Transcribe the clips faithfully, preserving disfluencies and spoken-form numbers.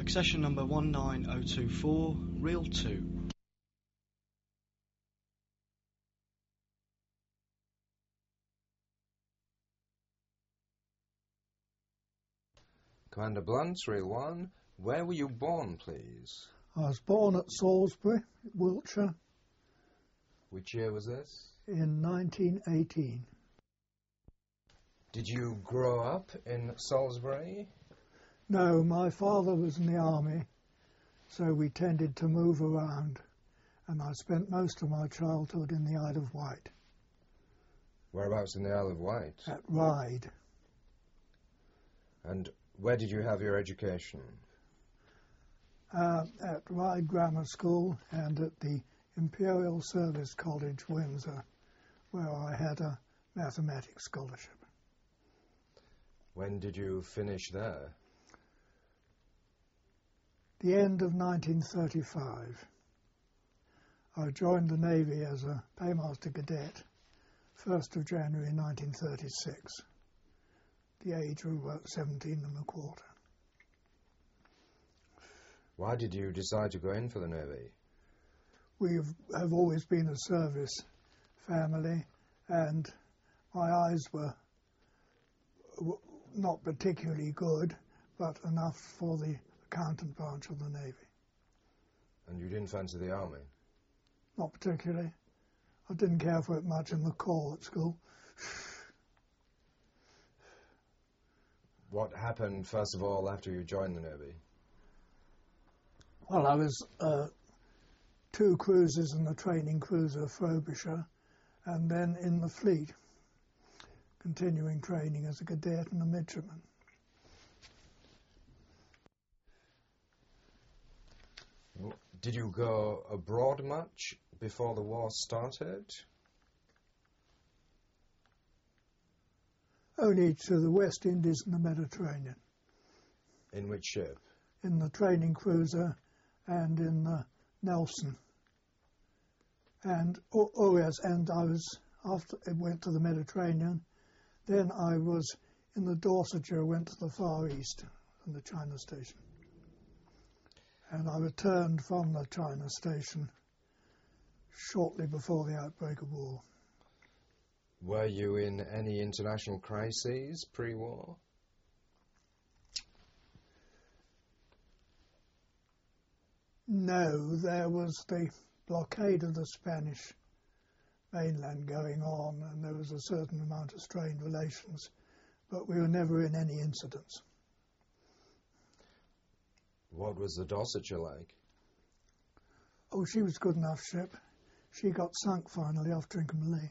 Accession number one nine oh two four, reel two. Commander Blunt, reel one. Where were you born, please? I was born at Salisbury, Wiltshire. Which year was this? In nineteen eighteen. Did you grow up in Salisbury? No, my father was in the army, so we tended to move around, and I spent most of my childhood in the Isle of Wight. Whereabouts in the Isle of Wight? At Ryde. And where did you have your education? Uh, at Ryde Grammar School and at the Imperial Service College, Windsor, where I had a mathematics scholarship. When did you finish there? The end of nineteen thirty-five. I joined the Navy as a paymaster cadet, first of January nineteen thirty-six. The age of about seventeen and a quarter. Why did you decide to go in for the Navy? We have always been a service family, and my eyes were not particularly good, but enough for the accountant branch of the Navy. And you didn't fancy the army? Not particularly. I didn't care for it much in the Corps at school. What happened, first of all, after you joined the Navy? Well, I was uh, two cruisers and a training cruiser, Frobisher, and then in the fleet, continuing training as a cadet and a midshipman. Did you go abroad much before the war started? Only to the West Indies and the Mediterranean. In which ship? In the training cruiser and in the Nelson. And, oh, oh yes, and I was, after it went to the Mediterranean, then I was in the Dorsetshire, went to the Far East and the China Station. And I returned from the China Station shortly before the outbreak of war. Were you in any international crises pre-war? No, there was the blockade of the Spanish mainland going on, and there was a certain amount of strained relations, but we were never in any incidents. What was the Dorsetshire like? Oh, she was a good enough ship. She got sunk finally off Trincomalee.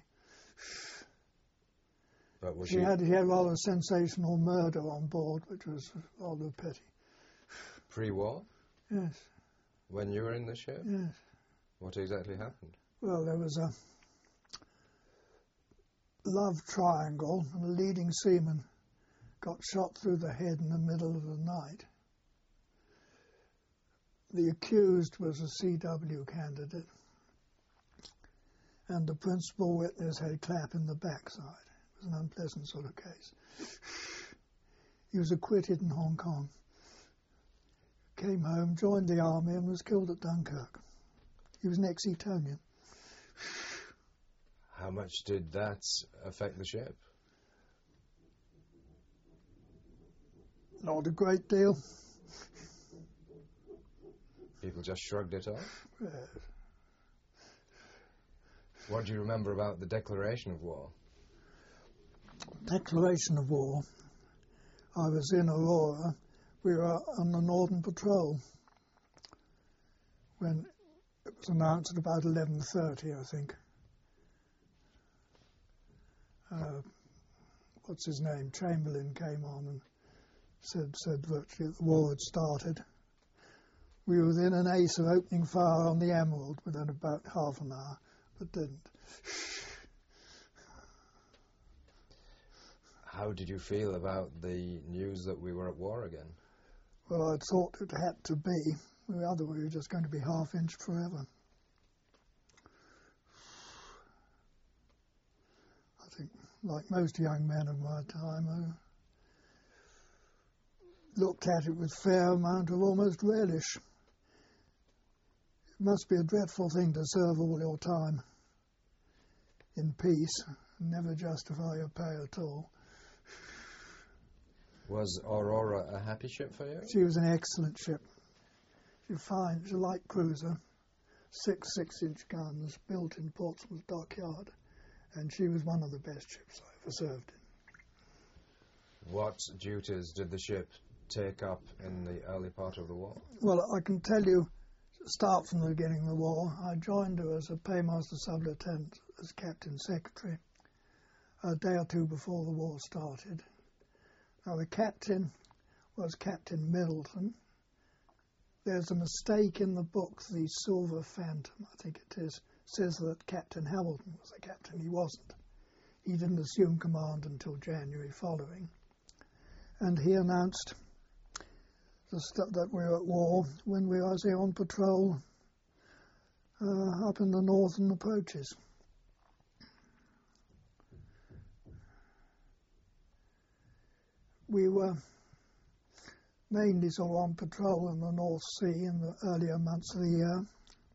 But was she, she had, she had rather sensational murder on board, which was rather petty. Pre-war? Yes. When you were in the ship? Yes. What exactly happened? Well, there was a love triangle, and a leading seaman got shot through the head in the middle of the night. The accused was a C W candidate, and the principal witness had a clap in the backside. It was an unpleasant sort of case. He was acquitted in Hong Kong, came home, joined the army, and was killed at Dunkirk. He was an ex-Etonian. How much did that affect the ship? Not a great deal. People just shrugged it off? Yes. What do you remember about the declaration of war? Declaration of war. I was in Aurora. We were on the Northern Patrol when it was announced at about eleven thirty, I think. Uh, what's his name? Chamberlain came on and said, said virtually that the war had started. We were within an ace of opening fire on the Emerald within about half an hour, but didn't. How did you feel about the news that we were at war again? Well, I thought it had to be. Otherwise, we were just going to be half-inched forever. I think, like most young men of my time, uh, looked at it with fair amount of almost relish. It must be a dreadful thing to serve all your time in peace and never justify your pay at all. Was Aurora a happy ship for you? She was an excellent ship. She was fine. She was a light cruiser, six six-inch guns, built in Portsmouth Dockyard, and she was one of the best ships I ever served in. What duties did the ship take up in the early part of the war? Well, I can tell you, start from the beginning of the war. I joined her as a paymaster sub-lieutenant, as captain secretary, a day or two before the war started. Now, the captain was Captain Middleton. There's a mistake in the book, The Silver Phantom, I think it is, says that Captain Hamilton was the captain. He wasn't. He didn't assume command until January following. And he announced the st- that we were at war when we were on patrol uh, up in the northern approaches. We were mainly sort of on patrol in the North Sea in the earlier months of the year.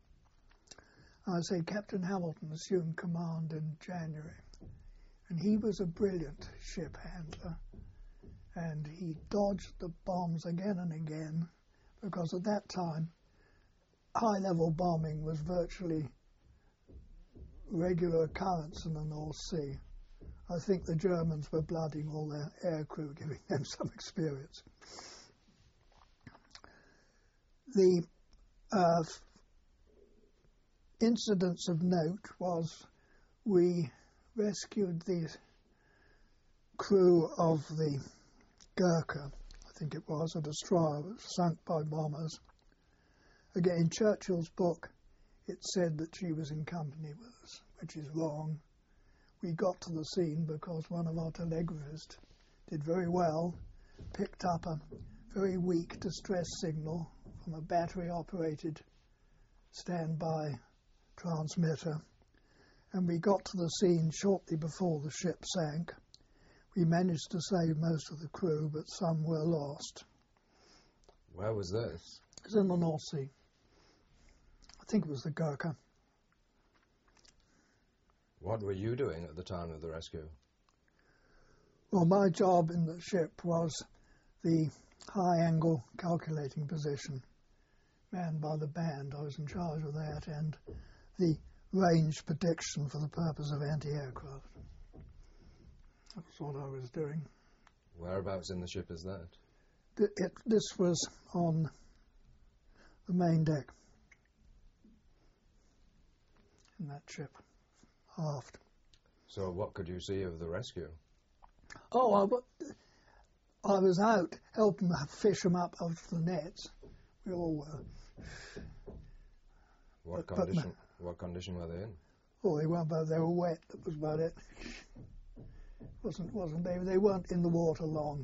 I say Captain Hamilton assumed command in January, and he was a brilliant ship handler, and he dodged the bombs again and again, because at that time high-level bombing was virtually regular occurrence in the North Sea. I think the Germans were blooding all their air crew, giving them some experience. The uh, incidents of note was we rescued the crew of the Gurkha, I think it was, a destroyer sunk by bombers. Again, in Churchill's book, it said that she was in company with us, which is wrong. We got to the scene because one of our telegraphists did very well, picked up a very weak distress signal from a battery-operated standby transmitter, and we got to the scene shortly before the ship sank. We managed to save most of the crew, but some were lost. Where was this? It was in the North Sea. I think it was the Gurkha. What were you doing at the time of the rescue? Well, my job in the ship was the high-angle calculating position, manned by the band. I was in charge of that, and the range prediction for the purpose of anti-aircraft. That was what I was doing. Whereabouts in the ship is that? It, it, this was on the main deck in that ship, aft. So what could you see of the rescue? Oh, I, I was out helping fish them up out of the nets. We all were. What But- but condition? What condition were they in? Oh, they weren't, but they were wet. That was about it. wasn't wasn't they? They weren't in the water long.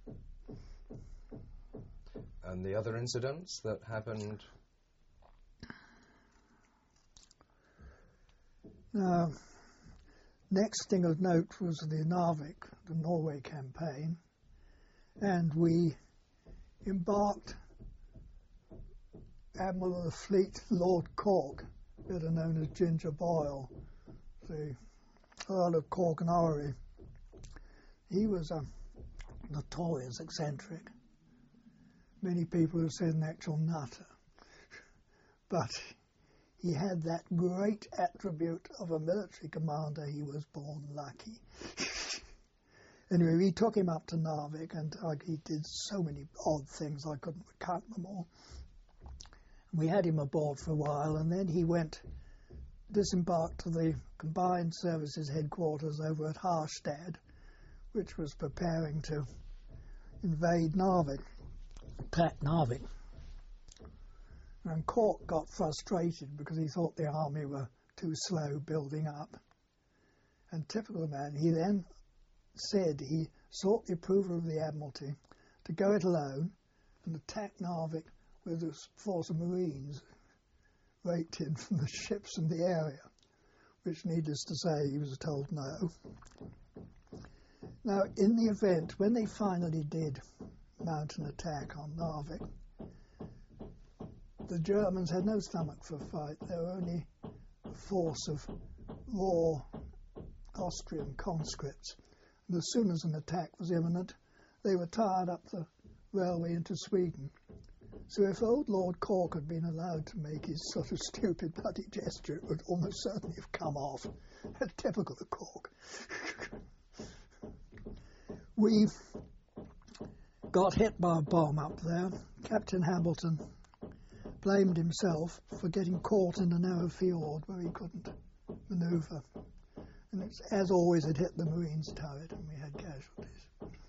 And the other incidents that happened? Now, next thing of note was the Narvik, the Norway campaign, and we embarked Admiral of the Fleet Lord Cork, better known as Ginger Boyle, the Earl of Cork and Orrery. He was a notorious eccentric. Many people have said an actual nutter. But he had that great attribute of a military commander. He was born lucky. Anyway, we took him up to Narvik, and uh, he did so many odd things I couldn't count them all. We had him aboard for a while, and then he went, disembarked to the Combined Services headquarters over at Harstad, which was preparing to invade Narvik, attack Narvik. And Cork got frustrated because he thought the army were too slow building up. And typical man, he then said he sought the approval of the Admiralty to go it alone and attack Narvik with a force of Marines raked in from the ships in the area, which, needless to say, he was told no. Now, in the event, when they finally did mount an attack on Narvik. The Germans had no stomach for a fight. They were only a force of raw Austrian conscripts. And as soon as an attack was imminent, they were tied up the railway into Sweden. So if old Lord Cork had been allowed to make his sort of stupid bloody gesture, it would almost certainly have come off. That's typical of Cork. We got hit by a bomb up there. Captain Hamilton blamed himself for getting caught in a narrow fiord where he couldn't manoeuvre. And it's, as always, it hit the Marines' turret and we had casualties.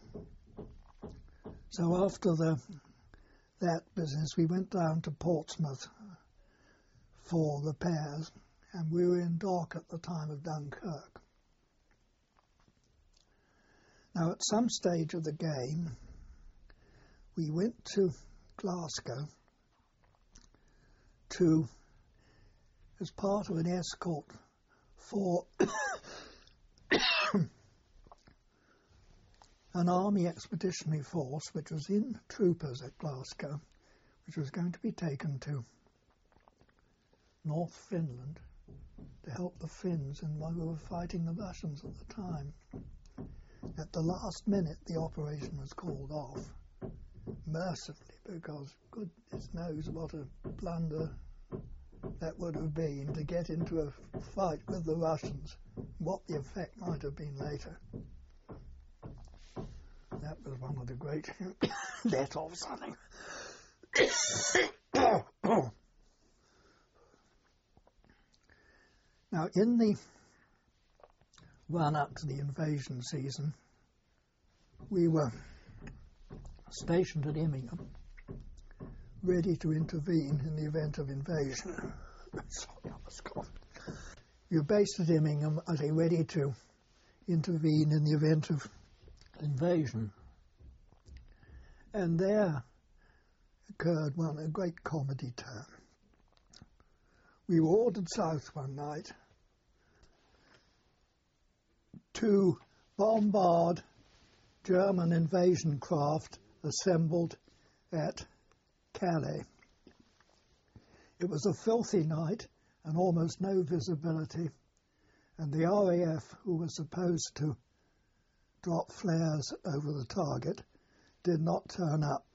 So after the, that business, we went down to Portsmouth for repairs, and we were in dock at the time of Dunkirk. Now, at some stage of the game, we went to Glasgow to, as part of an escort for an army expeditionary force which was in troopers at Glasgow, which was going to be taken to North Finland to help the Finns in while we were fighting the Russians at the time. At the last minute, the operation was called off, mercifully, because goodness knows what a blunder that would have been to get into a fight with the Russians, what the effect might have been later. That was one of the great let-offs, I think. Now, in the run-up to the invasion season, we were stationed at Immingham, ready to intervene in the event of invasion. Sorry, I was gone. We were based at Immingham, I say, ready to intervene in the event of invasion. And there occurred one, a great comedy turn. We were ordered south one night to bombard German invasion craft assembled at Calais. It was a filthy night and almost no visibility, and the R A F, who was supposed to drop flares over the target, did not turn up.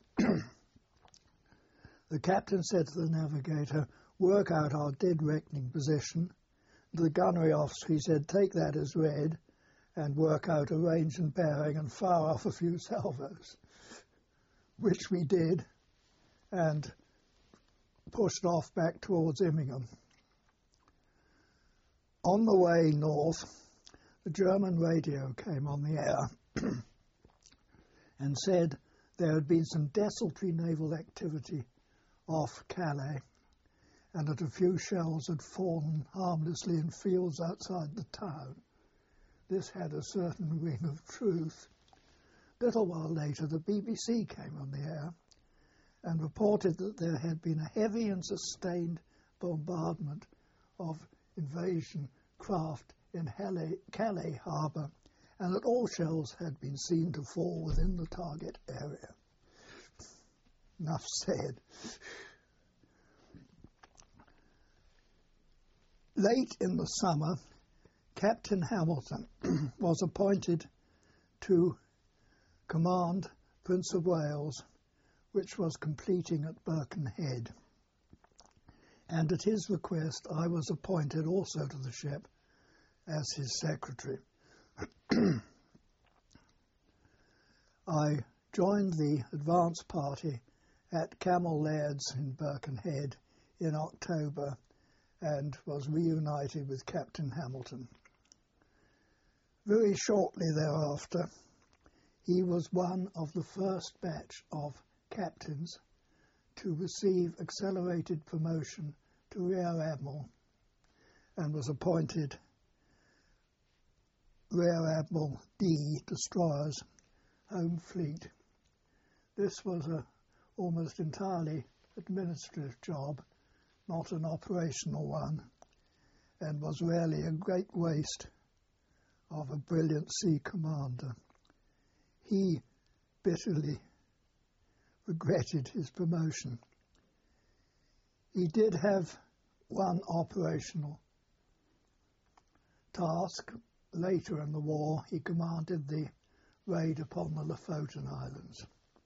The captain said to the navigator, "Work out our dead reckoning position." To the gunnery officer, he said, "Take that as read and work out a range and bearing and fire off a few salvos," which we did and pushed off back towards Immingham. On the way north, the German radio came on the air and said there had been some desultory naval activity off Calais and that a few shells had fallen harmlessly in fields outside the town. This had a certain ring of truth. A little while later, the B B C came on the air and reported that there had been a heavy and sustained bombardment of invasion craft in Calais, Calais harbour, and that all shells had been seen to fall within the target area. Enough said. Late in the summer, Captain Hamilton was appointed to command Prince of Wales, which was completing at Birkenhead. And at his request, I was appointed also to the ship as his secretary. I joined the advance party at Camel Laird's in Birkenhead in October and was reunited with Captain Hamilton. Very shortly thereafter, he was one of the first batch of captains to receive accelerated promotion to Rear Admiral and was appointed Rear Admiral D, Destroyers, Home Fleet. This was a almost entirely administrative job, not an operational one, and was really a great waste of a brilliant sea commander. He bitterly regretted his promotion. He did have one operational task. Later in the war, he commanded the raid upon the Lofoten Islands.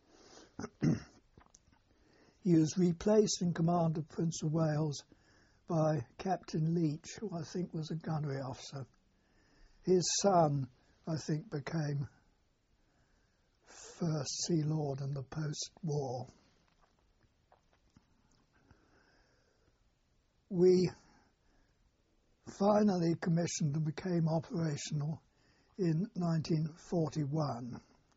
He was replaced in command of Prince of Wales by Captain Leach, who I think was a gunnery officer. His son, I think, became First Sea Lord in the post-war. We finally commissioned and became operational in nineteen forty-one.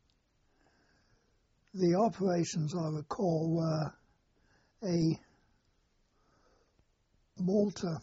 The operations, I recall, were a Malta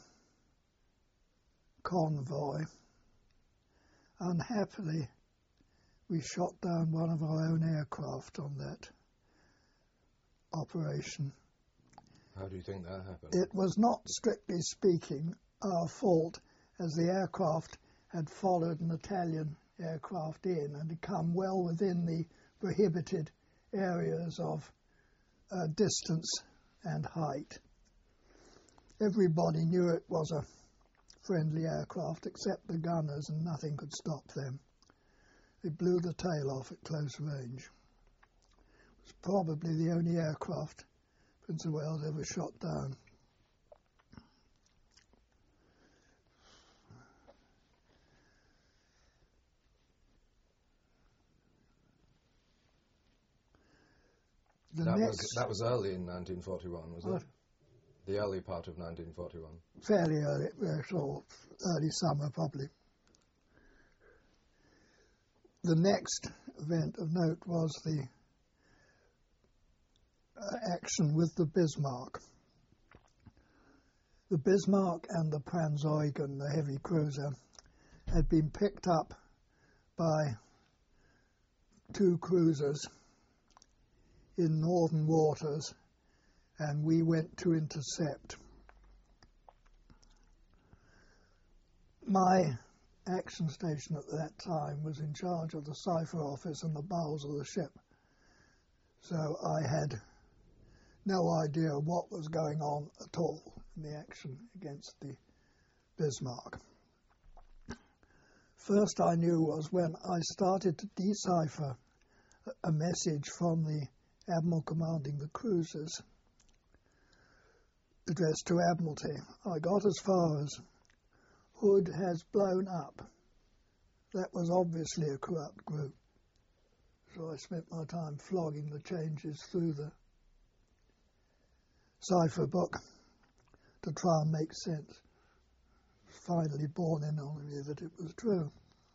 convoy. Unhappily, we shot down one of our own aircraft on that operation. How do you think that happened? It was not, strictly speaking, our fault, as the aircraft had followed an Italian aircraft in and had come well within the prohibited areas of uh, distance and height. Everybody knew it was a friendly aircraft except the gunners, and nothing could stop them. They blew the tail off at close range. It was probably the only aircraft Prince of Wales ever shot down. The that, next, was, that was early in nineteen forty-one, was what? it? The early part of nineteen forty-one. Fairly early, or early summer probably. The next event of note was the uh, action with the Bismarck. The Bismarck and the Prinz Eugen, the heavy cruiser, had been picked up by two cruisers in northern waters, and we went to intercept. My action station at that time was in charge of the cipher office and the bowels of the ship, so I had no idea what was going on at all in the action against the Bismarck. First I knew was when I started to decipher a message from the Admiral commanding the cruisers addressed to Admiralty. I got as far as Hood has blown up. That was obviously a corrupt group. So I spent my time flogging the changes through the cipher book to try and make sense. Finally borne in on me that it was true.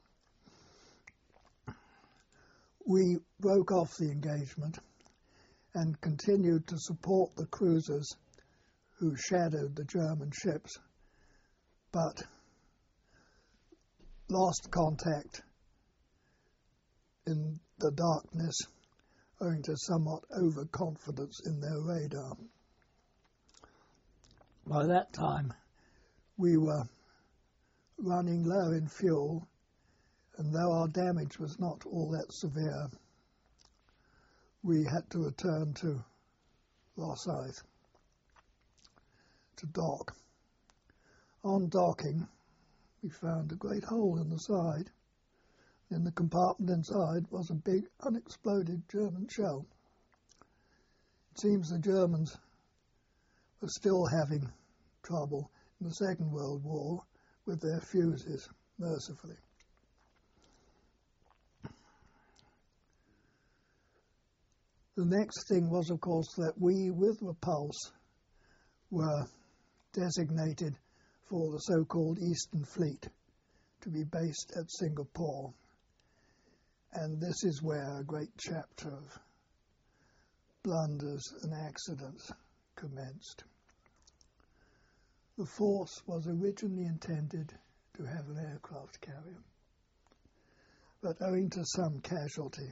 We broke off the engagement and continued to support the cruisers who shadowed the German ships, but lost contact in the darkness owing to somewhat overconfidence in their radar. By that time, we were running low in fuel, and though our damage was not all that severe, we had to return to Rosyth to dock. On docking, we found a great hole in the side. In the compartment inside was a big unexploded German shell. It seems the Germans were still having trouble in the Second World War with their fuses, mercifully. The next thing was, of course, that we, with Repulse, were designated for the so-called Eastern Fleet to be based at Singapore. And this is where a great chapter of blunders and accidents commenced. The force was originally intended to have an aircraft carrier, but owing to some casualty,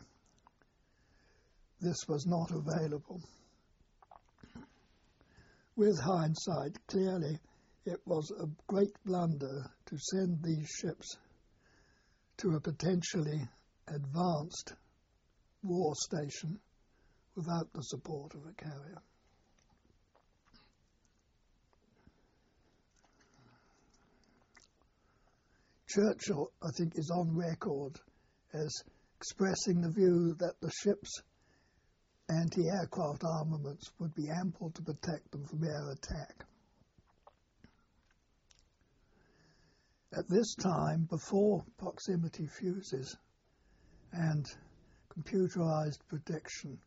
this was not available. With hindsight, clearly it was a great blunder to send these ships to a potentially advanced war station without the support of a carrier. Churchill, I think, is on record as expressing the view that the ship's anti-aircraft armaments would be ample to protect them from air attack. At this time, before proximity fuses and computerized prediction,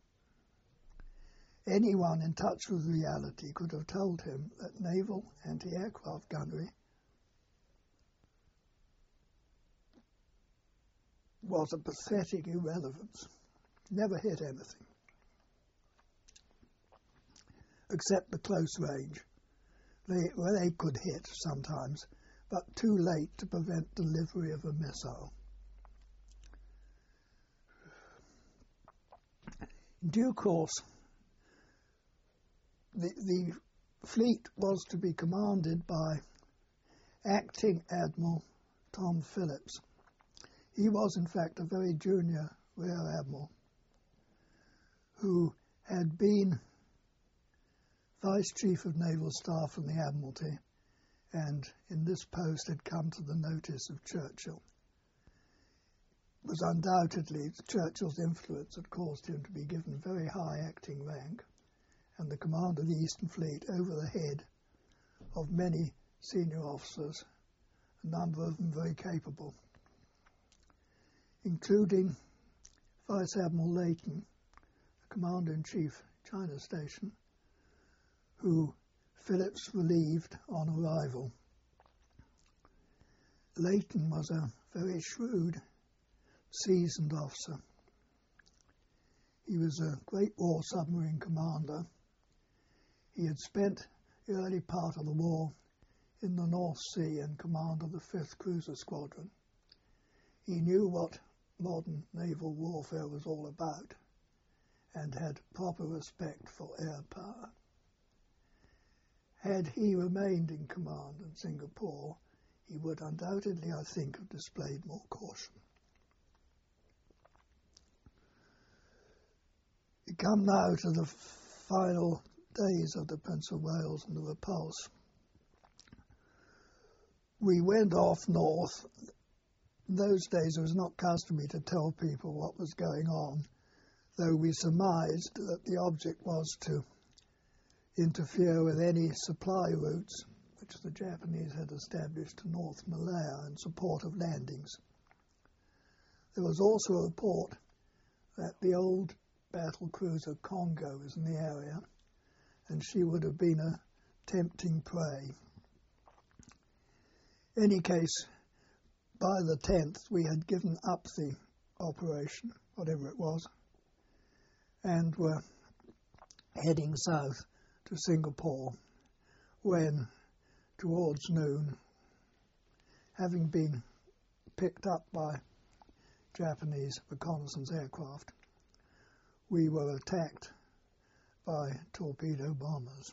anyone in touch with reality could have told him that naval anti-aircraft gunnery was a pathetic irrelevance, never hit anything, except the close range. They, well, they could hit sometimes, but too late to prevent delivery of a missile. In due course, the, the fleet was to be commanded by Acting Admiral Tom Phillips. He was, in fact, a very junior Rear Admiral who had been Vice Chief of Naval Staff in the Admiralty, and in this post had come to the notice of Churchill. It was undoubtedly Churchill's influence that caused him to be given very high acting rank and the command of the Eastern Fleet over the head of many senior officers, a number of them very capable, including Vice Admiral Leighton, the Commander-in-Chief, China Station, who Phillips relieved on arrival. Leighton was a very shrewd, seasoned officer. He was a Great War submarine commander. He had spent the early part of the war in the North Sea in command of the fifth Cruiser Squadron. He knew what modern naval warfare was all about and had proper respect for air power. Had he remained in command in Singapore, he would undoubtedly, I think, have displayed more caution. We come now to the final days of the Prince of Wales and the repulse. We went off north. In those days it was not customary to tell people what was going on, though we surmised that the object was to interfere with any supply routes which the Japanese had established to North Malaya in support of landings. There was also a report that the old battle cruiser Congo was in the area, and she would have been a tempting prey. In any case, by the tenth, we had given up the operation, whatever it was, and were heading south to Singapore when, towards noon, having been picked up by Japanese reconnaissance aircraft, we were attacked by torpedo bombers.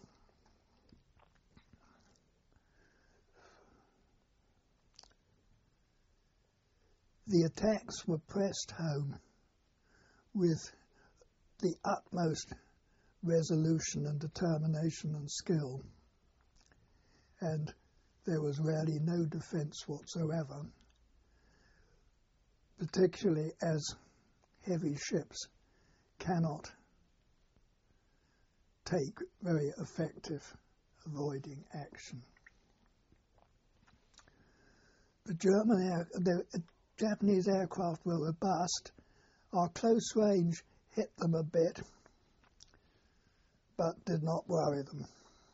The attacks were pressed home with the utmost resolution and determination and skill, and there was really no defence whatsoever, particularly as heavy ships cannot take very effective avoiding action. The German air, the Japanese aircraft were robust. Our close range hit them a bit, but did not worry them.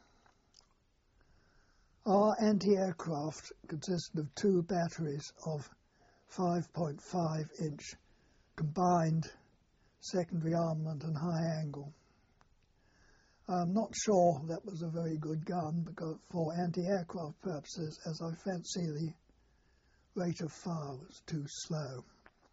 Our anti-aircraft consisted of two batteries of five point five inch combined secondary armament and high angle. I'm not sure that was a very good gun because for anti-aircraft purposes, as I fancy the rate of fire was too slow.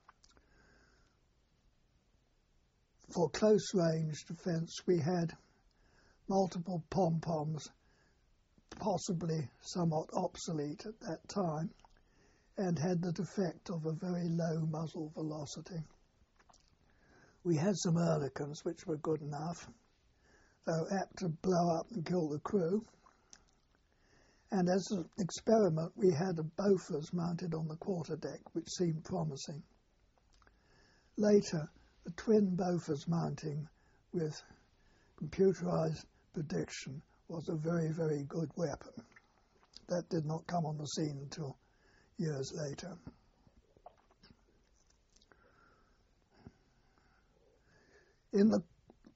For close range defence, we had multiple pom-poms, possibly somewhat obsolete at that time, and had the defect of a very low muzzle velocity. We had some Oerlikons, which were good enough, though apt to blow up and kill the crew. And as an experiment, we had a Bofors mounted on the quarterdeck, which seemed promising. Later, the twin Bofors mounting with computerized prediction was a very, very good weapon. That did not come on the scene until years later. In the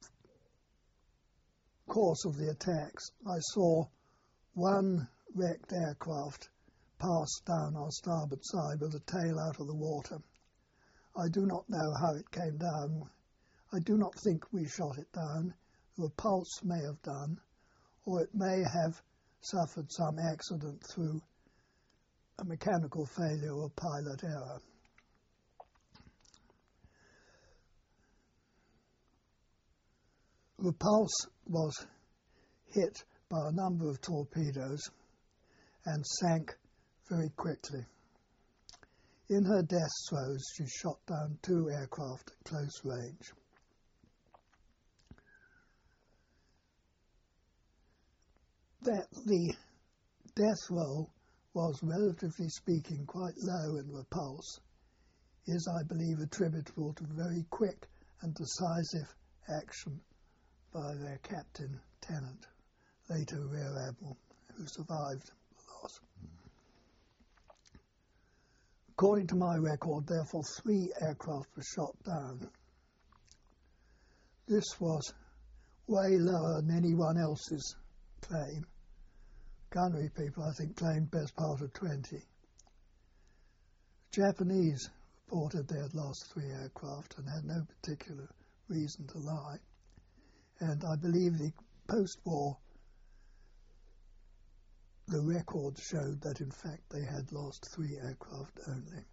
course of the attacks, I saw one wrecked aircraft pass down our starboard side with the tail out of the water. I do not know how it came down. I do not think we shot it down. The repulse may have done, or it may have suffered some accident through a mechanical failure or pilot error. Repulse was hit by a number of torpedoes and sank very quickly. In her death throes, she shot down two aircraft at close range. That the death roll was, relatively speaking, quite low in Repulse is, I believe, attributable to very quick and decisive action by their captain, Tennant, later Rear Admiral, who survived the loss. According to my record, therefore, three aircraft were shot down. This was way lower than anyone else's claim. Gunnery people, I think, claimed best part of twenty. Japanese reported they had lost three aircraft and had no particular reason to lie. And I believe the post-war, the records showed that in fact they had lost three aircraft only.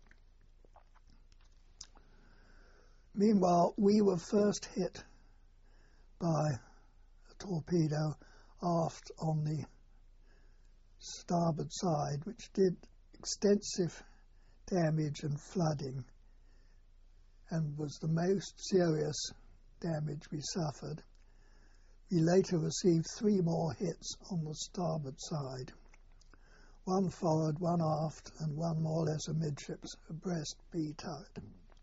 Meanwhile, we were first hit by a torpedo aft on the starboard side, which did extensive damage and flooding, and was the most serious damage we suffered. We later received three more hits on the starboard side, one forward, one aft, and one more or less amidships, abreast B turret.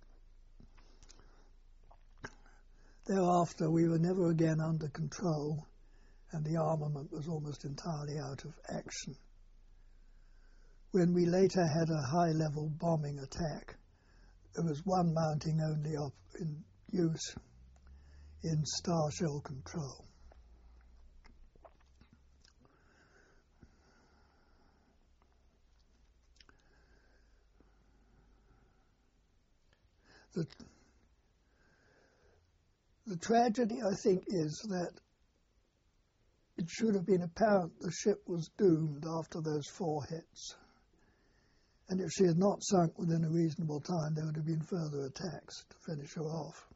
Thereafter, we were never again under control, and the armament was almost entirely out of action. When we later had a high-level bombing attack, there was one mounting only up in use in star shell control. The, the tragedy, I think, is that it should have been apparent the ship was doomed after those four hits. And if she had not sunk within a reasonable time, there would have been further attacks to finish her off.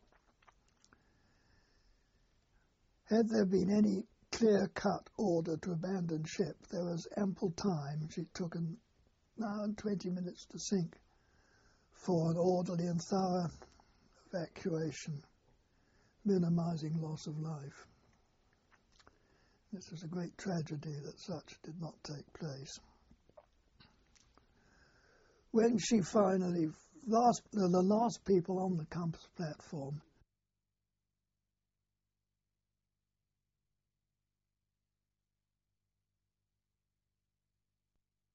Had there been any clear-cut order to abandon ship, there was ample time. She took an hour and twenty minutes to sink for an orderly and thorough evacuation, minimizing loss of life. This is a great tragedy that such did not take place. When she finally, last, the last people on the compass platform